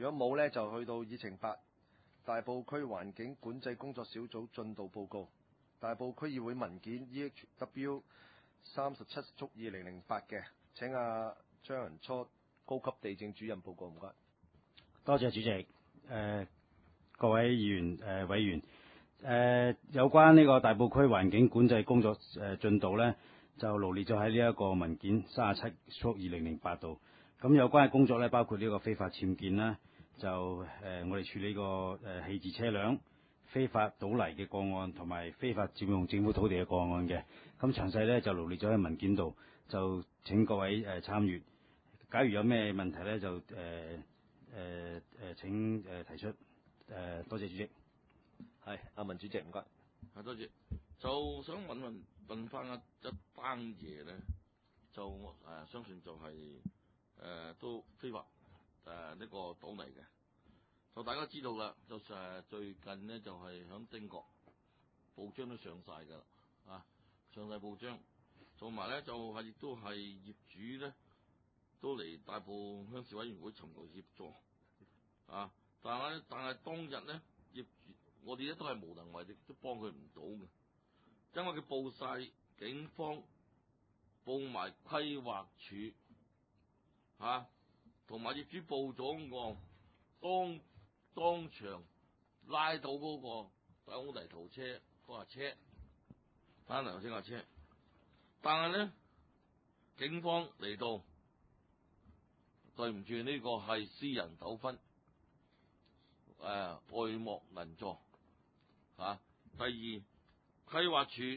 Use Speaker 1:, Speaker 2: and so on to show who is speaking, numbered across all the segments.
Speaker 1: 如果冇呢，就去到議程8大埔區環境管制工作小組進度報告，大埔區議會文件 EHW 37/2008嘅，請張仁初高級地政主任報告，唔該。
Speaker 2: 多謝主席。各位議員委員，有關呢個大埔區環境管制工作進度呢，就羅列咗喺呢一個文件37/2008度。咁有關嘅工作呢，包括呢個非法僭建啦，就我哋處理個棄置車輛、非法倒泥嘅個案，同埋非法佔用政府土地嘅個案嘅。咁詳細呢，就羅列咗喺文件度，就請各位參閱。假如有咩問題呢，就請提出。多謝主席。
Speaker 1: 係阿文主席，唔該。
Speaker 3: 多謝。就想問翻一單嘢咧，就相信就係、都非法呢個倒泥嘅。就大家知道啦，就最近呢，就係響丁角報章都上晒㗎啦，上晒報章，同埋咧就係亦都係業主咧都嚟大埔鄉事委員會尋求協助，但係當日咧業主我哋咧都係無能為力，都幫佢唔到嘅，因為佢報晒警方，報埋規劃署，同埋業主報咗案，當場拉到嗰個倒泥頭車嗰架車，單泥頭車架車，但係咧警方嚟到，對唔住，呢個係私人糾紛。愛莫能助。第二，規劃署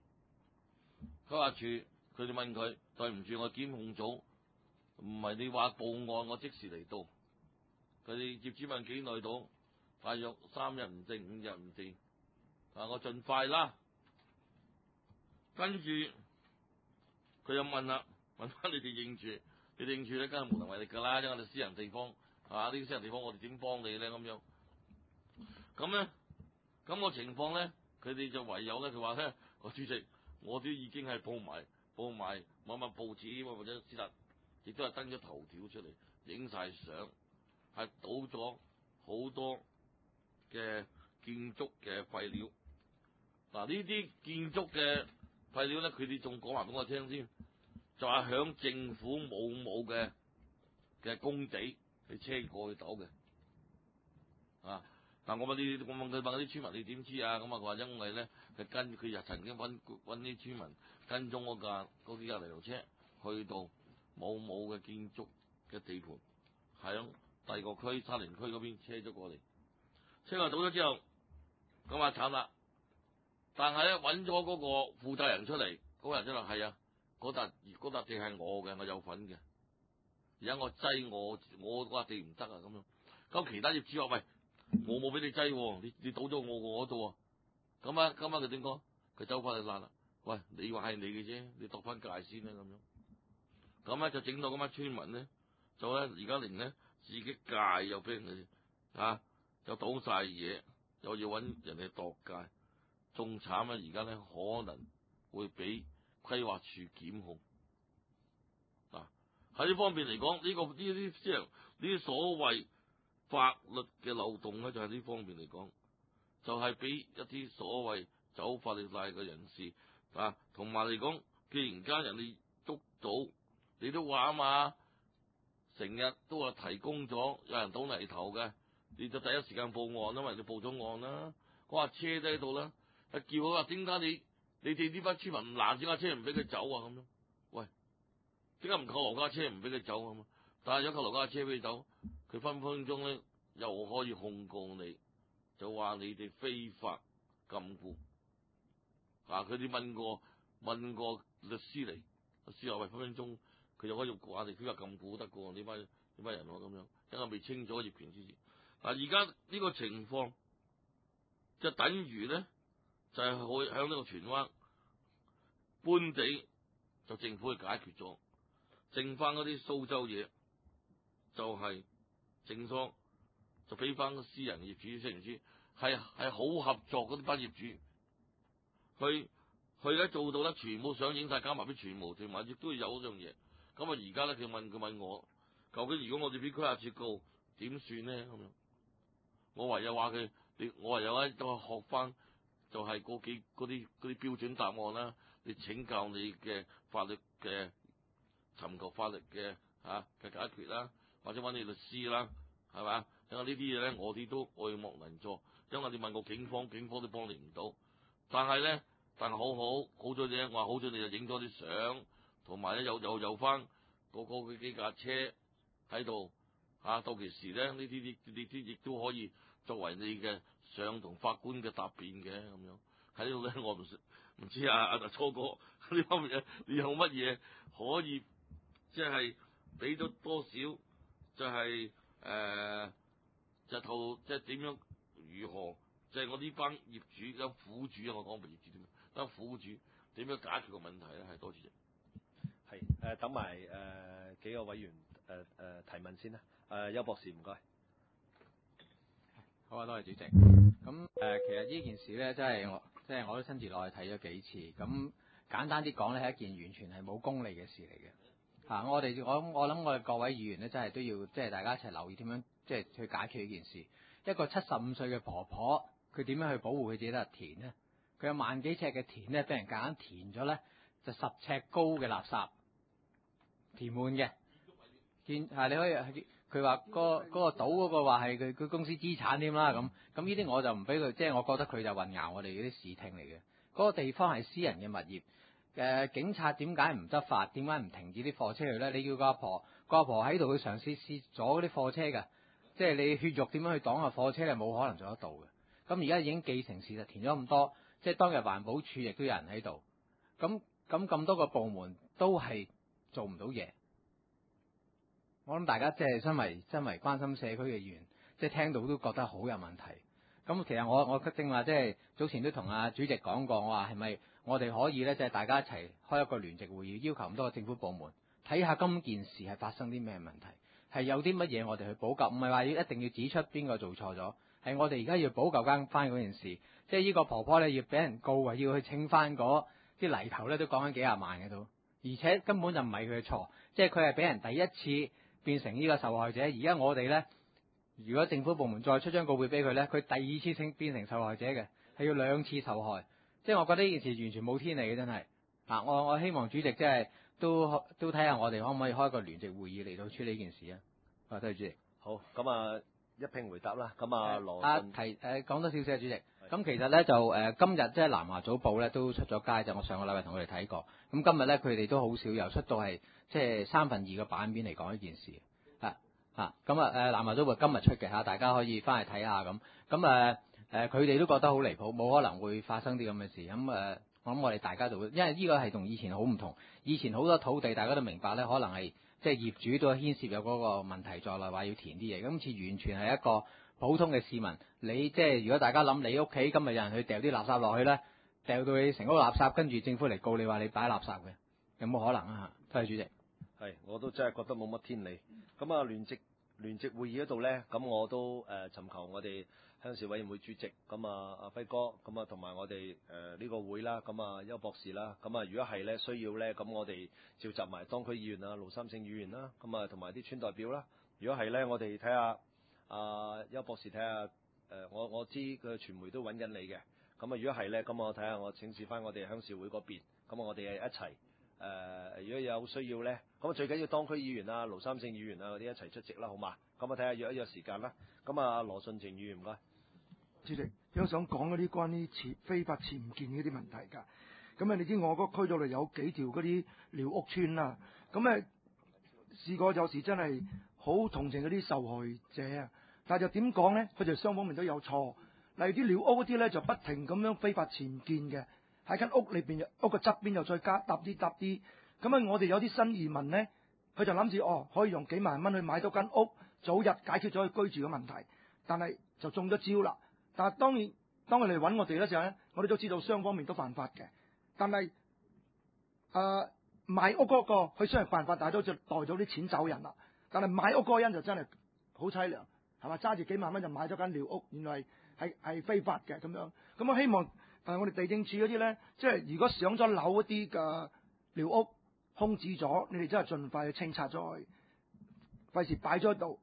Speaker 3: 佢哋問佢，對唔住，我檢控組唔係你話報案，我即時嚟到。佢哋業主問幾耐到，大約3日唔定，5日唔定。我盡快啦。跟住佢又問啦，問翻你哋認住，你哋認住咧，梗係無能為力㗎啦，因為我哋私人地方，呢啲私人地方我哋點幫你咧咁樣？咁個情況咧，佢哋就唯有咧，佢話咧，主席，我都已經係報埋某報紙或者事實，亦都係登咗頭條出嚟，影晒相，係倒咗好多嘅建築嘅廢料。呢啲建築嘅廢料咧，佢哋仲講埋俾我聽添，就係響政府冇嘅工地去車過去倒嘅。但我問佢啲村民，你點知啊？咁佢話因為咧，佢又曾經揾啲村民跟蹤嗰幾架泥頭車去到冇嘅建築嘅地盤，響第二個區沙田區嗰邊車咗過嚟，車過倒咗之後，咁慘啦！但係咧揾咗嗰個負責人出嚟，嗰個人真係係啊，嗰笪地係我嘅，我有份嘅。而家我擠我嗰笪地唔得啊咁樣。咁其他業主話喂，我冇俾你擠，你倒咗我嗰度啊！咁佢點講？佢走翻去爛啦！喂，你話係你嘅啫，你度翻界先啦咁樣。咁咧就整到咁班村民咧，就咧而家連咧自己界又俾人哋就倒晒嘢，又要揾人哋度界，仲慘啊！而家咧可能會俾規劃署檢控。喺呢方面嚟講，呢啲所謂法律嘅漏洞咧，就係呢方面嚟講，就係俾一啲所謂走法律罅嘅人士同埋嚟講，既然間人哋捉到，你都話啊嘛，成日都話提供咗有人倒泥頭嘅，你就第一時間報案啦嘛，你報咗案啦，嗰架車都喺度啦，叫佢話點解你哋呢班村民唔攔住架車唔俾佢走啊咁樣？喂，點解唔扣留架車唔俾佢走啊嘛？但係有扣留架車俾佢走，佢分分鐘咧又可以控告你，就話你哋非法禁錮。佢哋問過律師嚟，律師話喂，分分鐘佢就可以話你非法禁錮得過呢班人咁樣，因為未清咗業權之前。而家呢個情況就等於咧，就係可以響呢個荃灣搬地，就政府去解決咗，剩翻嗰啲蘇州嘢，就係整疏，就俾翻個私人業主，知唔知？係好合作嗰啲班業主，佢而家做到咧，全部上映晒，交埋俾傳媒，同埋亦都有嗰樣嘢。咁而家咧，佢問我，究竟如果我哋俾規劃署告， 點算咧？咁樣，我唯有話佢，我唯有咧都學翻，就係嗰啲標準答案啦。你請教你嘅法律嘅尋求法律嘅嘅解決啦，或者揾你律師啦，係嘛？因為呢啲嘢咧，我哋都愛莫能助。因為你問過警方都幫你唔到。但係好在咧，我話好在你就影咗啲相，同埋咧有翻嗰幾架車喺度到其時咧，呢啲亦都可以作為你嘅上同法官嘅答辯嘅咁樣。喺呢度咧，我唔知阿初哥呢方面你有乜嘢可以即係俾咗多少就係即係點樣如何？即係我呢班業主有苦主啊！我講唔係業主點，有苦主點樣解決個問題咧？係多謝。
Speaker 1: 係等埋幾個委員提問先啦。邱博士唔該。
Speaker 4: 好啊，多謝主席。咁其實呢件事咧，即係我都親自落去睇咗幾次。咁簡單啲講咧，係一件完全係冇公理嘅事嚟嘅。我諗我哋各位議員咧，真係都要即係大家一齊留意點樣即係去解決呢件事。一個75歲嘅婆婆，佢點樣去保護佢自己笪田呢？佢有萬幾尺嘅田咧，俾人夾硬填咗咧，就10尺高嘅垃圾填滿嘅。你可以佢話嗰個島嗰個話係佢公司資產添啦。咁呢啲我就唔俾佢，即係我覺得佢就混淆我哋嗰啲視聽嚟嘅。嗰個地方係私人嘅物業。警察點解唔執法？點解唔停止啲貨車去咧？你叫個阿婆喺度，佢嘗試阻嗰啲貨車㗎。即係你血肉點樣去擋下貨車係冇可能做得到嘅。咁而家已經既成事實，填咗咁多，即係當日環保署亦都有人喺度。咁多個部門都係做唔到嘢。我諗大家即係身為關心社區嘅議員，即係聽到都覺得好有問題。咁其實我正話即係早前都同阿主席講過，我話係咪我哋可以咧，即係大家一齊開一個聯席會議，要求咁多個政府部門睇下今件事係發生啲咩問題。係有啲乜嘢我哋去補救，唔係話一定要指出邊個做錯咗，係我哋而家要補救翻嗰件事。即係呢個婆婆咧要俾人告啊，要去清翻嗰啲泥頭咧，都講緊幾廿萬嘅都，而且根本就唔係佢嘅錯，即係佢係俾人第一次變成呢個受害者。而家我哋咧，如果政府部門再出張告會俾佢咧，佢第二次變成受害者嘅，係要2次受害。即係我覺得呢件事完全冇天理嘅，真係。我希望主席即係都睇下我哋可唔可以開個聯席會議嚟到處理呢件事啊？多謝主席。
Speaker 1: 好，咁一併回答啦。咁羅俊
Speaker 4: 講多少少啊，主席。咁其實咧就今日即係南華早報咧都出咗街，就我上個禮拜同佢哋睇過。咁今日咧佢哋都好少又出到係即係2/3嘅版面嚟講呢件事。南華早報今日出嘅大家可以翻去睇下咁。佢哋都覺得好離譜，冇可能會發生啲咁嘅事。我諗我哋大家就會，因為呢個係同以前好唔同。以前好多土地大家都明白咧，可能係即係業主都牽涉有嗰個問題在內，話要填啲嘢。今次完全係一個普通嘅市民，你即係如果大家諗你屋企今日有人去掉啲垃圾落去咧，掉到你成屋垃圾，跟住政府嚟告你話你擺垃圾嘅，有冇可能啊？多謝主席。
Speaker 1: 係，我都真係覺得冇乜天理。咁聯席會議嗰度咧，咁我都尋求我哋鄉事委員會主席，咁阿輝哥，咁同埋我哋呢個會啦，咁邱博士啦，咁如果係咧需要咧，咁我哋召集埋當區議員盧三勝議員啦，咁同埋啲村代表啦。如果係咧，我哋睇下邱博士睇下我知佢傳媒都揾緊你嘅。咁如果係咧，咁我睇下我請示翻我哋鄉事會嗰邊，咁我哋一齊。如果有需要咧，咁最緊要當區議員盧三勝議員嗰啲一齊出席啦，好嘛？咁睇下約一約時間啦。咁羅俊晴議員唔該。
Speaker 5: 主席，有想講嗰啲關於非法僭建嗰啲問題㗎。咁你知我嗰區度有幾條嗰啲寮屋村啦。咁試過有時真係好同情嗰啲受害者啊。但係就點講咧？佢哋雙方面都有錯。例如啲寮屋嗰啲咧，就不停咁樣非法僭建嘅。喺間屋裏邊，屋個側邊又再搭啲。咁我哋有啲新移民咧，佢就諗住可以用幾萬蚊去買到間屋，早日解決咗佢居住嘅問題。但係就中咗招啦。但係當佢嚟揾我哋嘅時候咧，我哋都知道雙方面都犯法嘅。但係買屋嗰個佢雖然犯法，但係都就袋咗啲錢走人啦。但係買屋嗰個人就真係好凄涼，係嘛？揸住幾萬蚊就買咗間寮屋，原來係非法嘅咁樣。咁我希望。但係我哋地政處嗰啲咧，即係如果上咗樓嗰啲嘅寮屋空置咗，你哋真係盡快去清拆咗佢，費事擺咗喺度，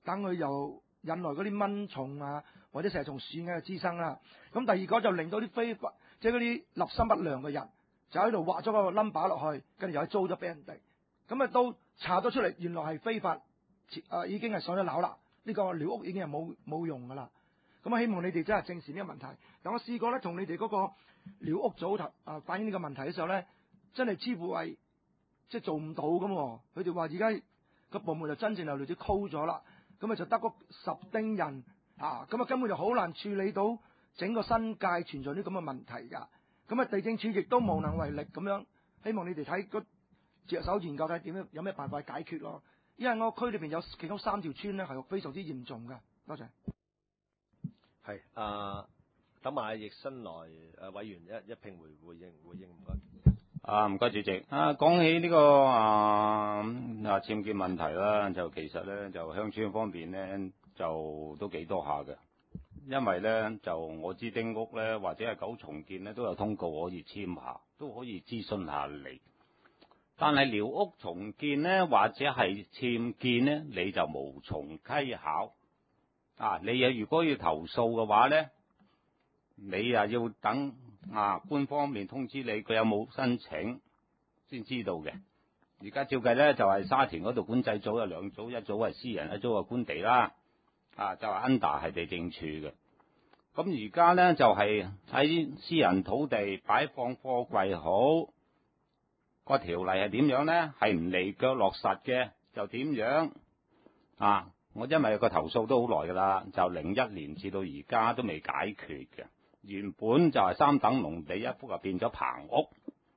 Speaker 5: 等佢又引來嗰啲蚊蟲啊或者蛇蟲鼠蟻嘅滋生啦。咁第二個就令到啲非法即係嗰啲立心不良嘅人就喺度畫咗個 number 落去，跟住又租咗俾人哋。咁啊都查咗出嚟，原來係非法已經係上咗樓啦。呢個寮屋已經係冇用噶啦。咁啊希望你哋真係正視呢個問題。但我試過咧，同你哋嗰個寮屋組反映呢個問題嘅時候咧，真係似乎係即係做唔到咁喎。佢哋話而家個部門就真正係類似 call 咗啦，咁啊就得嗰10丁人啊，咁啊根本就好難處理到整個新界存在啲咁嘅問題㗎。咁啊地政處亦都無能為力咁樣。希望你哋睇個着手研究睇點樣有咩辦法解決咯。因為我區裏邊有其中3條村咧係非常之嚴重㗎。多謝。
Speaker 1: 係等埋阿易新來委員一併回應唔該。
Speaker 6: 唔該主席。講起呢個僭建問題啦，就其實咧就鄉村方面咧就都幾多下嘅，因為咧就我知丁屋咧或者係九重建咧都有通告可以簽下，都可以諮詢下你。但係寮屋重建咧或者係僭建咧，你就無從稽考。你如果要投訴嘅話咧，你要等官方面通知你佢有冇申請先知道嘅。而家照計咧就係沙田嗰度管制組有2組，一組係私人，一組係官地啦。就係 under 係地政處嘅。咁而家咧就係喺私人土地擺放貨櫃好，個條例係點樣咧？係唔離腳落實嘅就點樣？我因為個投訴都好耐㗎啦，就01年至到而家都未解決嘅。原本就係3等農地一幅，就變咗棚屋。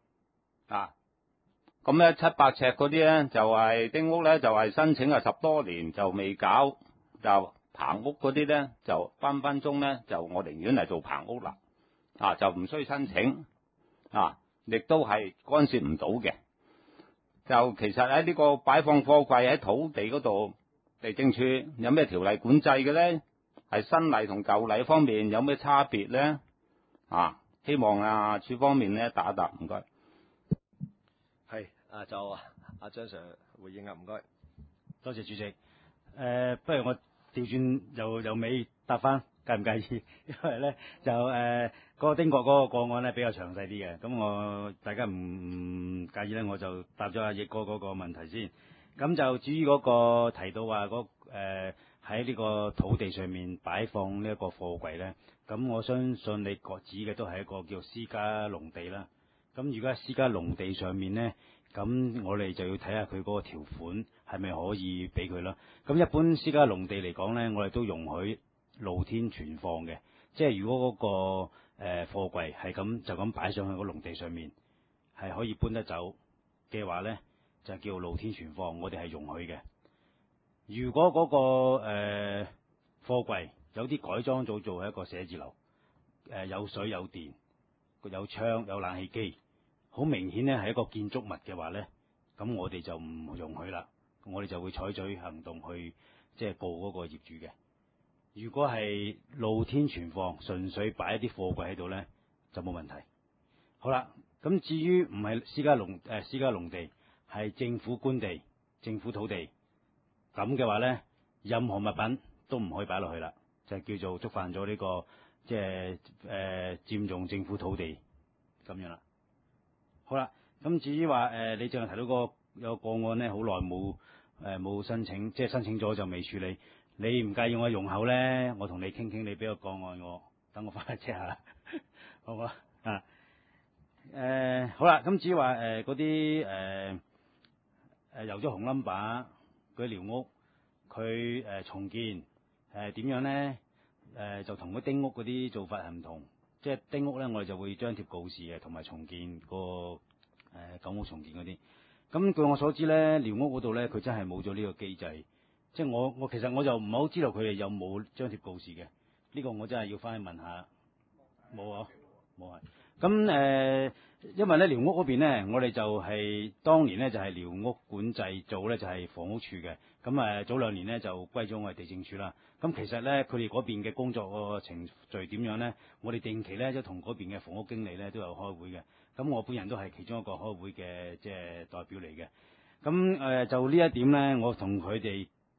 Speaker 6: 咁咧700尺嗰啲咧就係丁屋咧，就係申請10多年就未搞，就棚屋嗰啲咧就分分鐘咧就我寧願係做棚屋啦。就唔需申請，亦都係干涉唔到嘅。就其實喺呢個擺放貨櫃喺土地嗰度，地政處有咩條例管制嘅咧？係新例同舊例方面有咩差別咧？希望處方面咧答一答，唔該。
Speaker 1: 係就張 Sir 回應唔該。
Speaker 2: 多謝主席。不如我調轉由尾答翻，介唔介意？因為咧就嗰個丁國嗰個個案咧比較詳細啲嘅，咁大家唔介意咧，我就答咗阿易哥嗰個問題先。咁就至於嗰個提到話喺呢個土地上面擺放呢一個貨櫃咧，咁我相信你指嘅都係一個叫私家農地啦。咁如果喺私家農地上面咧，咁我哋就要睇下佢嗰個條款係咪可以俾佢啦。咁一般私家農地嚟講咧，我哋都容許露天存放嘅，即係如果嗰個貨櫃係就咁擺上去個農地上面，係可以搬得走嘅話咧，就叫露天存放，我哋係容許嘅。如果嗰個貨櫃有啲改裝做係一個寫字樓，有水有電，有窗有冷氣機，好明顯咧係一個建築物嘅話咧，咁我哋就唔容許啦。我哋就會採取行動去即係告嗰個業主嘅。如果係露天存放，純粹擺一啲貨櫃喺度咧，就冇問題。好啦，咁至於唔係私家農地，係政府官地、政府土地咁嘅話咧，任何物品都唔可以擺落去啦，就叫做觸犯咗呢個即係佔用政府土地咁樣啦。好啦，咁至於話你淨係提到有個案咧，好耐冇申請，即係申請咗就未處理。你唔介意我用口咧，我同你傾傾，你俾個個案我，等我翻去 check 下，好唔好啊？好啦，咁至於話嗰啲油咗紅 number 嗰啲寮屋，佢重建點樣咧？就同嗰丁屋嗰啲做法係唔同。即係丁屋咧，我哋就會張貼告示嘅，同埋重建個舊屋重建嗰啲。咁據我所知咧，寮屋嗰度咧，佢真係冇咗呢個機制。即係我其實我就唔係好知道佢哋有冇張貼告示嘅。呢個我真係要翻去問下。冇啊，冇係。咁因為咧寮屋嗰邊咧，我哋就係當年咧就係寮屋管制組咧就係房屋處嘅。咁早2年咧就歸咗我哋地政處啦。咁其實咧佢哋嗰邊嘅工作個程序點樣咧？我哋定期咧都同嗰邊嘅房屋經理咧都有開會嘅。咁我本人都係其中一個開會嘅即係代表嚟嘅。咁就呢一點咧，我同佢哋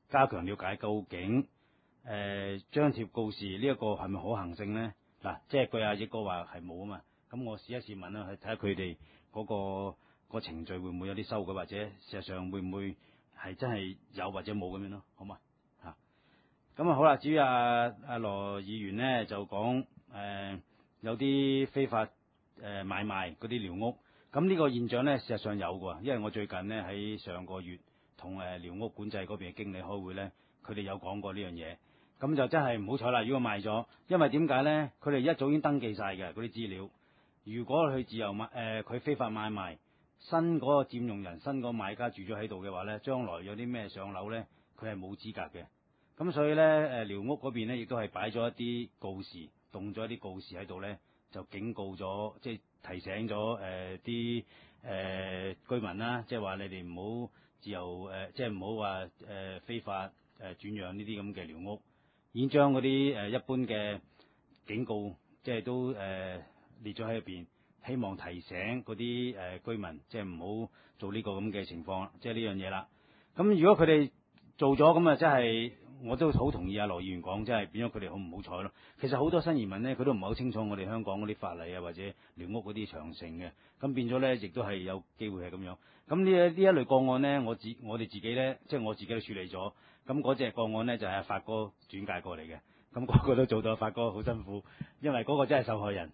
Speaker 2: 加強了解究竟張貼告示呢一個係咪可行性咧？嗱，即係據阿益哥話係冇啊嘛，咁我試一試問啦，去睇下佢哋嗰個程序會唔會有啲修改，或者事實上會唔會係真係有或者冇咁樣咯，好嘛？嚇，咁啊好啦，至於阿羅議員咧就講有啲非法買賣嗰啲寮屋，咁呢個現象咧事實上有㗎，因為我最近咧喺上個月同寮屋管制嗰邊嘅經理開會咧，佢哋有講過呢樣嘢。咁就真係唔好彩啦！如果賣咗，因為點解咧？佢哋一早已經登記晒嘅嗰啲資料。如果佢自由買佢非法買賣，新嗰個佔用人、新嗰個買家住咗喺度嘅話咧，將來有啲咩上樓咧，佢係冇資格嘅。咁所以咧，寮屋嗰邊咧亦都係擺咗一啲告示，動咗一啲告示喺度咧，就警告咗，即係提醒咗啲居民啦，即係話你哋唔好自由即係唔好話非法轉讓呢啲咁嘅寮屋。已經將嗰啲一般嘅警告，即係都列咗喺入邊，希望提醒嗰啲居民，即係唔好做呢個咁嘅情況，即係呢樣嘢啦。咁如果佢哋做咗咁啊，真係我都好同意阿羅議員講，真係變咗佢哋好唔好彩咯。其實好多新移民咧，佢都唔係好清楚我哋香港嗰啲法例啊，或者寮屋嗰啲詳情嘅，咁變咗咧，亦都係有機會係咁樣。咁呢一類個案咧，我哋自己咧，即係我自己都處理咗。咁嗰隻個案咧就係阿發哥轉介過嚟嘅，咁個個都做到，發哥好辛苦，因為嗰個真係受害人。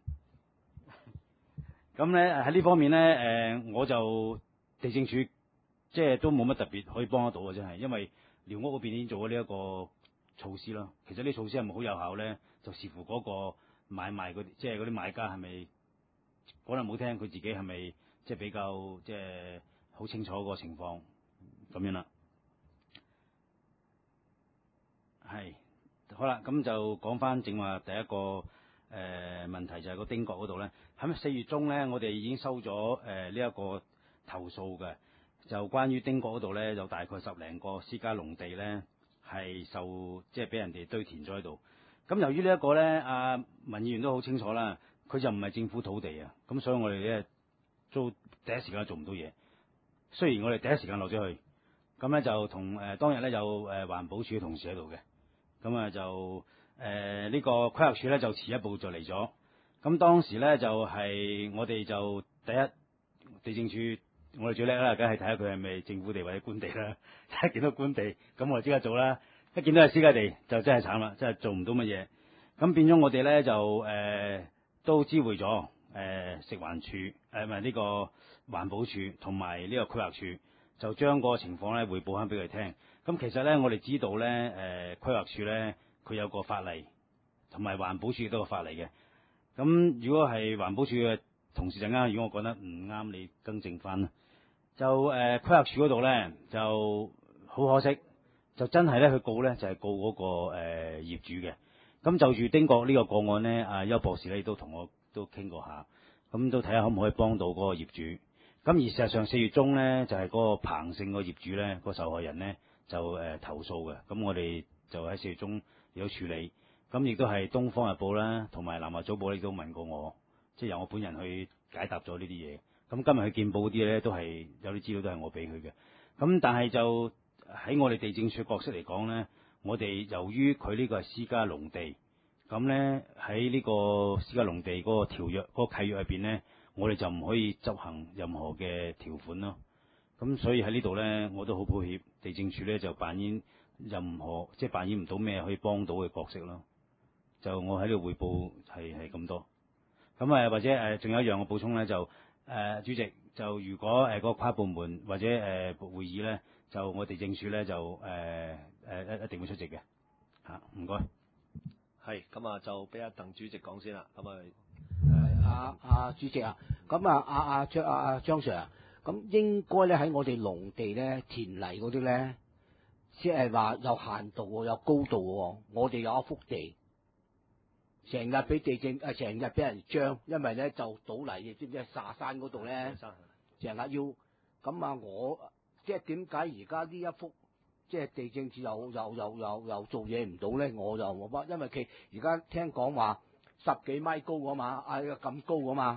Speaker 2: 咁咧喺呢方面咧，我就地政署即係都冇乜特別可以幫得到嘅，真係，因為寮屋嗰邊已經做咗呢一個措施咯。其實呢措施係咪好有效咧？就視乎嗰個買賣嗰啲，即係嗰啲買家係咪講得唔好聽，佢自己係咪即係比較即係好清楚個情況咁樣啦。係，好啦，咁就講翻正話第一個問題就係個丁角嗰度咧，喺4月中咧，我哋已經收咗呢一個投訴嘅，就關於丁角嗰度咧，有大概10零個私家農地咧係受即係俾人哋堆填咗喺度。咁由於呢一個咧，阿文議員都好清楚啦，佢就唔係政府土地啊，咁所以我哋咧都第一時間做唔到嘢。雖然我哋第一時間落咗去，咁咧就同當日咧有環保署嘅同事喺度嘅。咁啊就呢個規劃署咧就遲一步就嚟咗。咁當時咧就係我哋就第一地政署，我哋最叻啦，梗係睇下佢係咪政府地或者官地啦。一見到官地，咁我哋即刻做啦。一見到係私家地，就真係慘啦，真係做唔到乜嘢。咁變咗我哋咧就都知會咗食環署唔係呢個環保署同埋呢個規劃署，就將個情況咧匯報翻俾佢聽。咁其實咧，我哋知道咧，規劃署咧佢有個法例，同埋環保署亦都有法例嘅。咁如果係環保署嘅同事陣間，如果我覺得唔啱，你更正翻啦。就規劃署嗰度咧，就好可惜，就真係咧佢告咧就係告嗰個業主嘅。咁就住丁角呢個個案咧，阿邱博士咧都同我都傾過下，咁都睇下可唔可以幫到嗰個業主。咁而事實上4月中咧，就係嗰個彭姓個業主咧，個受害人咧。就投訴嘅，咁我哋就喺4月中有處理，咁亦都係《東方日報》啦，同埋《南華早報》亦都問過我，即係由我本人去解答咗呢啲嘢。咁今日去見報嗰啲咧，都係有啲資料都係我俾佢嘅。咁但係就喺我哋地政署角色嚟講咧，我哋由於佢呢個係私家農地，咁咧喺呢個私家農地嗰個條約嗰個契約入邊咧，我哋就唔可以執行任何嘅條款咯。咁所以喺呢度咧，我都好抱歉，地政署咧就扮演任何即係扮演唔到咩可以幫到嘅角色咯。就我喺度匯報係咁多。咁或者仲有一樣我補充咧，就主席就如果嗰個跨部門或者會議咧，就我地政署咧就一定會出席嘅嚇。唔該。
Speaker 1: 係咁啊，就俾阿鄧主席講先啦。咁
Speaker 7: 主席啊，咁阿張 Sir 啊。咁應該咧喺我哋農地咧田泥嗰啲咧，即係話有限度喎，有高度喎。我哋有一幅地，成日俾成日俾人將，因為咧就倒泥，你知唔知啊？沙山嗰度咧，成日要咁啊！我即係點解而家呢一幅即係地政署又做嘢唔到咧？我就冇，因為佢而家聽講話10幾米高啊嘛，咁高啊嘛。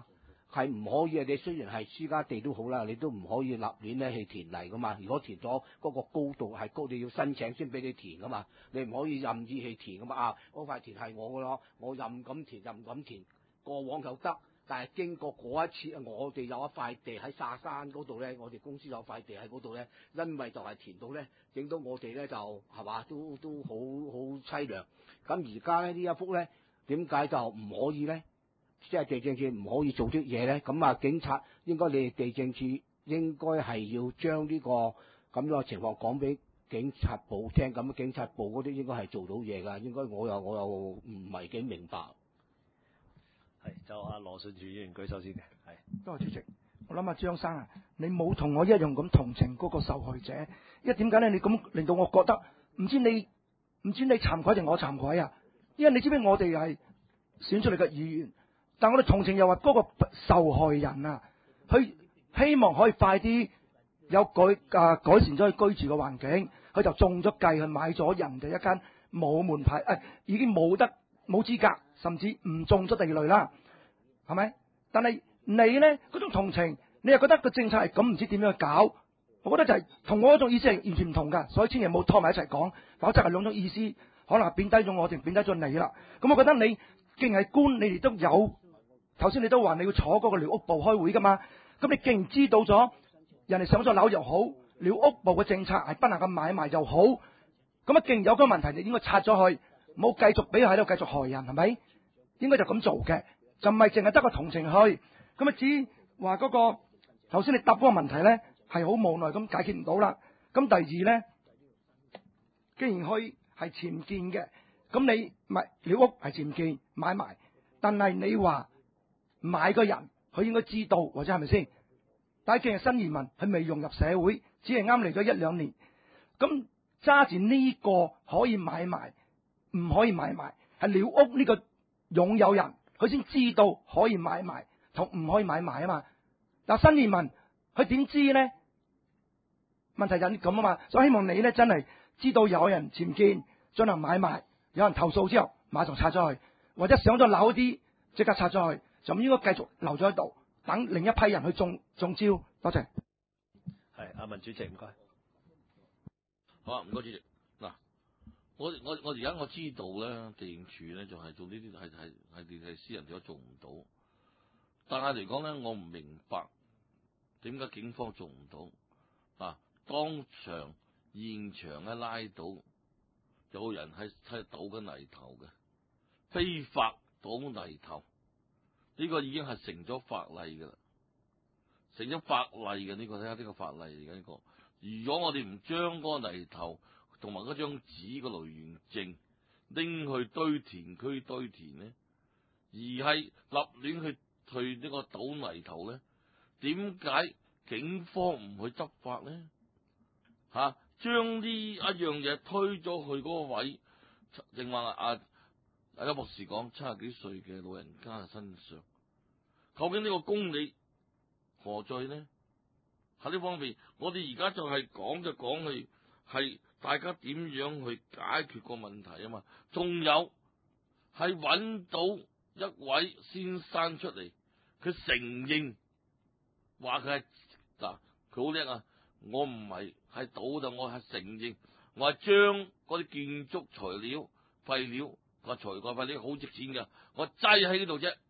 Speaker 7: 係唔可以啊！你雖然係私家地都好啦，你都唔可以立亂咧去填泥噶嘛。如果填咗嗰個高度係高，你要申請先俾你填噶嘛。你唔可以任意去填噶嘛。啊，嗰塊田係我噶咯，我任咁填任咁填，過往就得。但係經過嗰一次，我哋有一塊地喺沙山嗰度咧，我哋公司有塊地喺嗰度咧，因為就係填到咧，整到我哋咧就係嘛，都好凄涼。咁而家咧呢一幅咧，點解就唔可以咧？即係地政處唔可以做啲嘢咧？咁啊，警察應該你哋地政處應該係要將呢個咁樣嘅情況講俾警察部聽，咁警察部嗰啲應該係做到嘢㗎。應該我又唔係幾明白。
Speaker 1: 係就阿羅信柱議員舉手先嘅，係。
Speaker 5: 多謝主席。我諗阿張生啊，你冇同我一樣咁同情嗰個受害者，因為點解咧？你咁令到我覺得唔知你慚愧定我慚愧啊？因為你知唔知我哋係選出嚟嘅議員，但我哋同情又話嗰個受害人啊，佢希望可以快啲有改善咗佢居住嘅環境，佢就中咗計去買咗人哋一間冇門牌已經冇資格，甚至唔中咗地雷啦，係咪？但係你咧嗰種同情，你又覺得個政策係咁唔知點樣去搞，我覺得就係同我嗰種意思係完全唔同㗎，所以千祈唔好拖埋一齊講，否則係兩種意思，可能係貶低咗我哋，貶低咗你啦。咁我覺得你既然係官，你哋都有頭先你都話你要坐嗰個寮屋部開會㗎嘛，咁你既然知道咗人哋上咗樓又好，寮屋部嘅政策係不能夠買賣又好，咁啊既然有個問題，你應該拆咗佢，唔好繼續俾佢喺度繼續害人，係咪？應該就咁做嘅，就唔係淨係得個同情去。咁啊，至於話嗰個頭先你答嗰個問題咧，係好無奈咁解決唔到啦。咁第二咧，既然佢係僭建嘅，咁你寮屋係僭建買埋，但係你話買個人佢應該知道或者係咪先？但係既然新移民佢未融入社會，只係啱嚟咗1-2年，咁揸住呢個可以買埋，唔可以買埋，係寮屋呢個擁有人佢先知道可以買埋同唔可以買埋啊嘛。但新移民佢點知咧？問題就係咁啊嘛。所以希望你咧真係知道有人僭建進行買賣，有人投訴之後馬上拆咗去，或者上咗樓啲即刻拆咗去，就唔應該繼續留咗喺度等另一批人去中招。多謝。
Speaker 1: 係阿文主席唔該。
Speaker 3: 好啊，唔該主席。嗱，我而家我知道咧，地政處咧就係做呢啲係私人地做唔到，但係嚟講咧，我唔明白點解警方做唔到啊？當場現場咧拉到有人喺倒緊泥頭嘅，非法倒泥頭，呢個已經係成咗法例㗎啦，成咗法例嘅呢個，睇下呢個法例嚟嘅呢個。如果我哋唔將嗰個泥頭同埋嗰張紙個來源證拎去堆填區堆填呢，而係立亂去呢個倒泥頭咧，點解警方唔去執法咧？將呢一樣嘢推咗去嗰個位，正話阿邱博士講70幾歲嘅老人家嘅身上，究竟呢個公理何在呢？喺呢方面，我哋而家就係講去係大家點樣去解決個問題啊嘛。仲有係揾到一位先生出嚟，佢承認話佢係嗱，佢好叻啊！我唔係喺倒度，我係承認，我係將嗰啲建築材料廢料個材料廢料好值錢㗎，我擠喺呢度啫，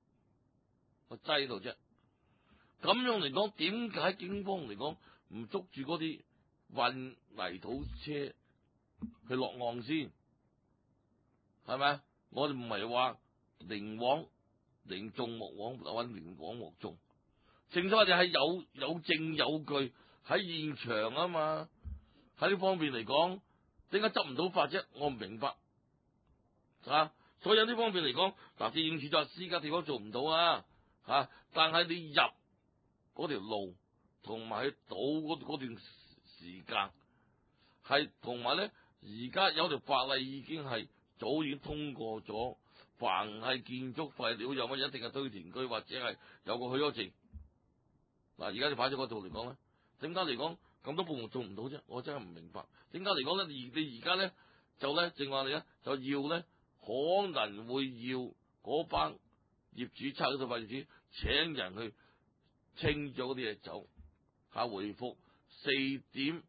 Speaker 3: 咁樣嚟講，點解警方嚟講唔捉住嗰啲運泥土車去落岸先？係咪啊？我哋唔係話寧縱莫枉，揾寧枉莫縱。正所謂我哋係有證有據喺現場啊嘛。喺呢方面嚟講，點解執唔到法啫？我唔明白。所以有呢方面嚟講，地政處就私家地方做唔到啊。但係你入嗰條路同埋去倒嗰段時間，係同埋咧，而家有條法例已經係早已經通過咗，凡係建築廢料有乜一定係堆填區或者係有個許可證。而家你擺咗嗰度嚟講咧，點解嚟講咁多部門做唔到啫？我真係唔明白點解嚟講咧？你而家咧就咧正話你咧就要咧，可能會要嗰班業主拆咗套法，業主請人去清咗嗰啲嘢走，回復4點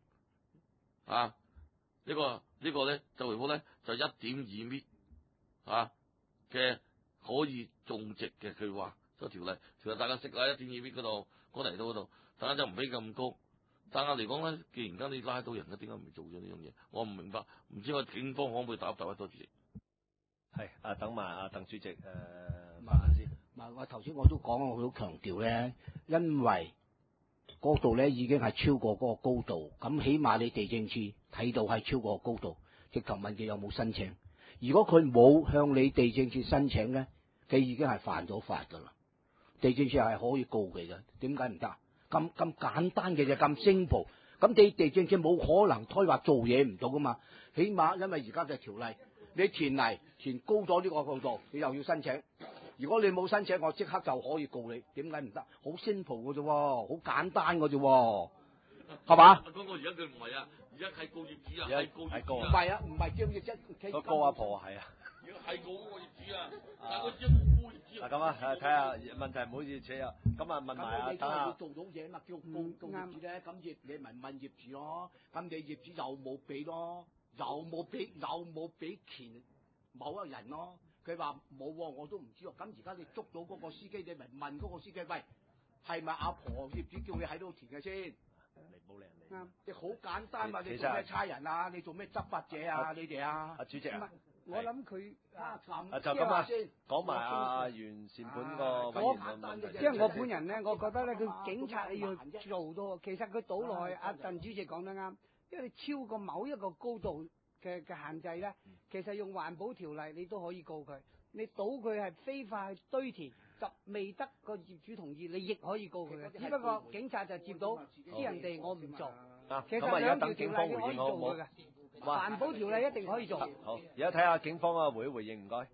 Speaker 3: 呢個咧就回復咧就1.2米嘅可以種植嘅，佢話個條例大家識啦，1.2米嗰度嗰嚟到嗰度，大家就唔俾咁高。但係嚟講咧，既然間你拉到人嘅，點解唔做咗呢樣嘢？我唔明白，唔知我警方可唔可以答一答？多主席。
Speaker 1: 係等埋鄧主席發言先。
Speaker 7: 我頭先我都講，我好強調咧，因為嗰度咧已經係超過嗰個高度，咁起碼你地政處睇到係超過高度，直頭問佢有冇申請。如果佢冇向你地政處申請咧，佢已經係犯咗法㗎啦。地政處係可以告佢嘅，點解唔得？咁簡單嘅啫，咁 simple。咁你地政處冇可能推話做嘢唔到噶嘛？起碼因為而家嘅條例，你填高咗呢個高度，你又要申請。如果你冇申請，我即刻就可以告你。點解唔得？好 simple 嘅啫，好簡單嘅啫，係嘛？
Speaker 3: 嗰個而家佢唔係啊，而家係告業主啊，
Speaker 1: 係告
Speaker 3: 唔
Speaker 7: 係啊，唔係叫業主，
Speaker 1: 個阿婆係啊。
Speaker 3: 如果係告嗰個業主啊，但係佢只係告業主啊。
Speaker 1: 咁啊，睇下問題唔好意思扯啊。咁啊問埋啊，等下。
Speaker 7: 你做到嘢嘛，叫告業主咧，咁你咪問業主咯。咁你業主又冇俾咯，又冇俾錢某一人咯。佢話冇，我都唔知喎。咁而家你捉到嗰個司機，你咪問嗰個司機，喂，係咪阿婆業主叫你喺度填嘅先？
Speaker 1: 你冇理人哋。啱。
Speaker 7: 你好簡單嘛，
Speaker 1: 其實
Speaker 7: 你做咩差人啊？你做咩執法者啊？你哋啊？
Speaker 1: 主席啊。
Speaker 8: 我諗佢
Speaker 1: 就咁啊，講埋阿袁善本個委員嘅問題。
Speaker 8: 即係我本人咧，我覺得咧，佢警察係要做到。其實佢倒落去，阿鄧主席講得啱，因為你超過某一個高度嘅限制咧，其實用環保條例你都可以告佢。你倒佢係非法去堆填，就未得個業主同意，你亦可以告佢嘅。只不過警察就接到私人地，我唔做。其實兩條條例你可以做佢嘅。環保條例一定可以做。
Speaker 1: 好，而家睇下警方啊回應，唔該。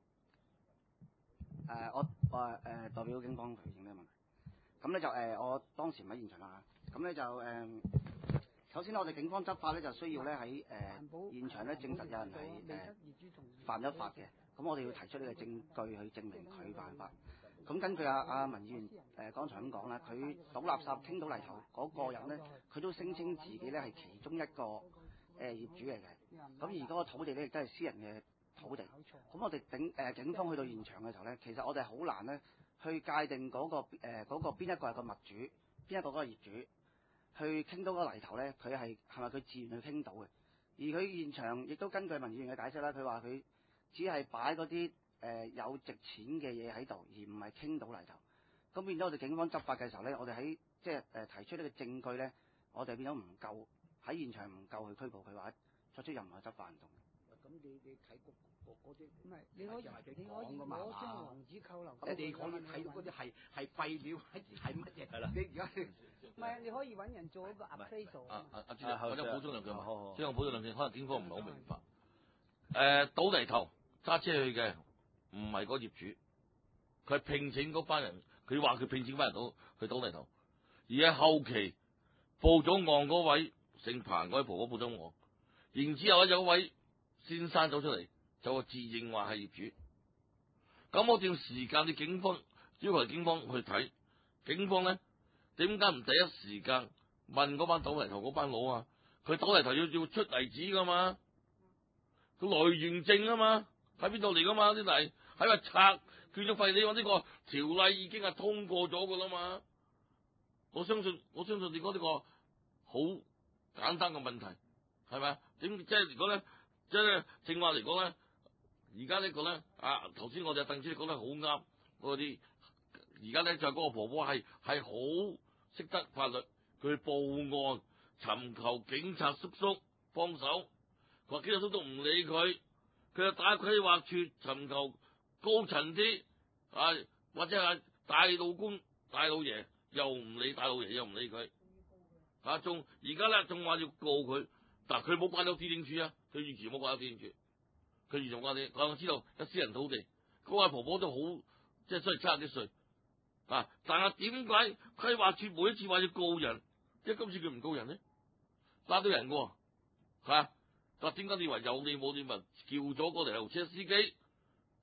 Speaker 9: 我代表警方回應呢個問題。咁咧就我當時唔喺現場啦。咁咧就首先我哋警方執法咧就需要咧喺現場咧證實有人係犯咗法嘅。咁我哋要提出呢個證據去證明佢犯法。咁根據阿文議員剛才咁講啦，佢倒垃圾傾倒泥頭嗰個人咧，佢都聲稱自己咧係其中一個業主嚟嘅。咁而嗰個土地咧亦都係私人嘅土地。咁我哋警方去到現場嘅時候咧，其實我哋好難咧去界定嗰個邊一個係個物主，邊一個嗰個業主去傾到個泥頭咧，佢係咪佢自願去傾到嘅？而佢現場亦都根據文議員嘅解釋啦，佢話佢只係擺嗰啲有值錢嘅嘢喺度，而唔係傾到泥頭。咁變咗我哋警方執法嘅時候咧，我哋喺提出呢個證據咧，我哋變咗唔夠喺現場唔夠去拘捕佢或者作出任何執法行動。
Speaker 7: 咁你睇嗰啲
Speaker 8: 唔係，你可以攞張黃紙扣留。
Speaker 7: 你可以睇到嗰啲係廢料係乜嘢？係啦。你而家
Speaker 8: 唔係，你可以揾人做一個 appraisal。
Speaker 3: 主席，我想補充兩句嘛。即係我補充兩句，可能警方唔係好明白。倒泥頭揸車去嘅唔係嗰業主，佢係聘請嗰班人。佢話佢聘請班人去倒泥頭，而喺後期報咗案嗰位姓彭嗰位婆婆報咗案，然之後有一位先生走出嚟，就話自認話係業主。咁我段時間啲警方要求警方去睇，警方咧點解唔第一時間問嗰班倒泥頭嗰班佬啊？佢倒泥頭要出例子噶嘛，個來源證啊嘛，喺邊度嚟噶嘛啲泥？喺話拆捐咗費，你話呢個條例已經係通過咗噶啦嘛？我相信你講呢個好簡單嘅問題，係咪啊？即係如果咧，即係正話嚟講咧，而家呢個咧頭先我哋鄧主席講得好啱，嗰啲而家咧就係嗰個婆婆係好識得法律，佢報案尋求警察叔叔幫手，話警察叔叔唔理佢，佢就打規劃處尋求高層啲或者係大老官大老爺又唔理，大老爺又唔理佢仲而家咧仲話要告佢，但佢冇掛到地政處啊，佢以前冇掛到地政處，佢以前掛啲我知道有私人土地，嗰個婆婆都好即係雖然差啲歲但係點解規劃處每一次話要告人，即係今次佢唔告人呢？拉到人嘅但點解你話有你冇你咪叫咗個泥頭車司機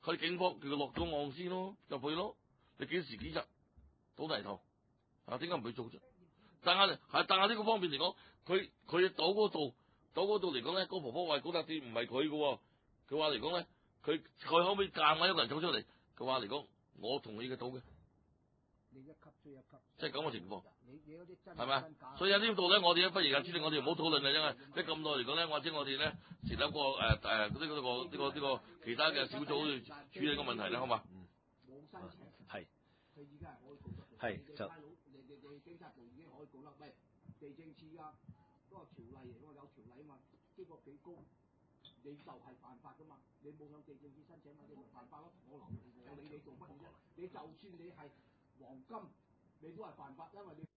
Speaker 3: 佢警方叫佢落咗岸先咯，入去咯。你幾時幾日倒泥頭啊？點解唔去做啫？但係呢個方面嚟講，佢倒嗰度嚟講咧，嗰婆婆話嗰笪地唔係佢嘅喎。佢話嚟講咧，佢可唔可以夾硬一個人走出嚟？佢話嚟講，我同意佢倒嘅。
Speaker 7: 你一級追一級，
Speaker 3: 即係咁嘅情況，
Speaker 7: 你嗰啲真
Speaker 3: 係咪啊？所以喺呢度咧，我哋不如間主席，我哋唔好討論啦，因為即係咁耐嚟講咧，或者我哋咧設立個其他嘅小組去處理個問題啦，好嘛？
Speaker 7: 冇申請，
Speaker 1: 係
Speaker 7: 佢已經係可以告得。
Speaker 1: 係就
Speaker 7: 你警察局已經可以告得。喂，地政處啊，嗰個條例嚟㗎嘛，有條例啊嘛，呢個幾高，你就係犯法㗎嘛。你冇向地政處申請嘛，你咪犯法咯。我理你做乜嘢啫？你就算你係黃金，你都係犯法，因為你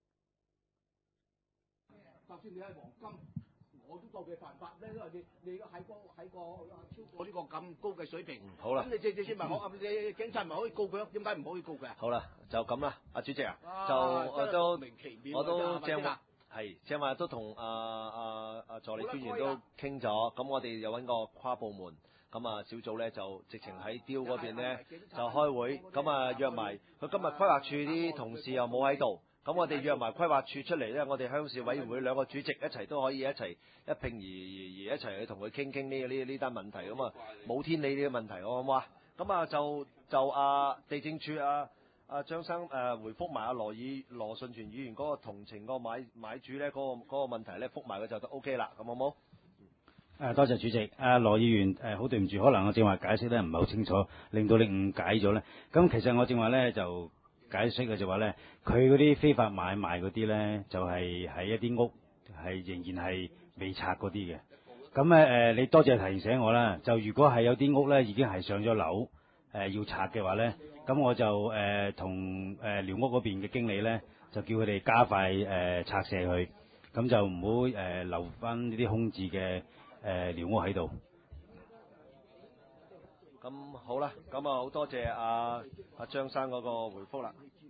Speaker 7: 就算你係黃金，我都當你犯法咧，因為你喺個超過呢個咁高嘅水平。
Speaker 1: 好啦，
Speaker 7: 咁你直接咪可，你警察咪可以告佢咯？點解唔可以告佢啊？
Speaker 1: 好啦，就咁啦，阿主席啊，
Speaker 7: 真係莫名其妙
Speaker 1: 我都
Speaker 7: 係咪先啊
Speaker 1: 正話都同助理專員都傾咗，咁我哋又揾個跨部門。咁啊，小組咧就直情喺雕嗰邊咧就開會，咁啊約埋佢今日規劃處啲同事又冇喺度，咁我哋約埋規劃處出嚟咧，我哋鄉事委員會兩個主席一齊都可以一齊一拼而一齊去同佢傾呢單問題，咁啊冇天理呢個問題，好唔好啊？咁啊就地政處張生回覆埋羅順全議員嗰個同情個買主咧嗰個問題咧，覆埋佢就得 OK 啦，咁好唔好？
Speaker 2: 多謝主席。羅議員，好對唔住，可能我正話解釋咧唔係好清楚，令到你誤解咗咧。咁其實我正話咧就解釋嘅就話咧，佢嗰啲非法買賣嗰啲咧，就係喺一啲屋係仍然係未拆嗰啲嘅。咁你多謝提醒我啦。就如果係有啲屋咧已經係上咗樓，要拆嘅話咧，咁我就同寮屋嗰邊嘅經理咧，就叫佢哋加快拆卸佢，咁就唔好留翻呢啲空置嘅寮屋喺度。
Speaker 1: 咁好啦，咁啊好多謝阿張生嗰個回覆啦。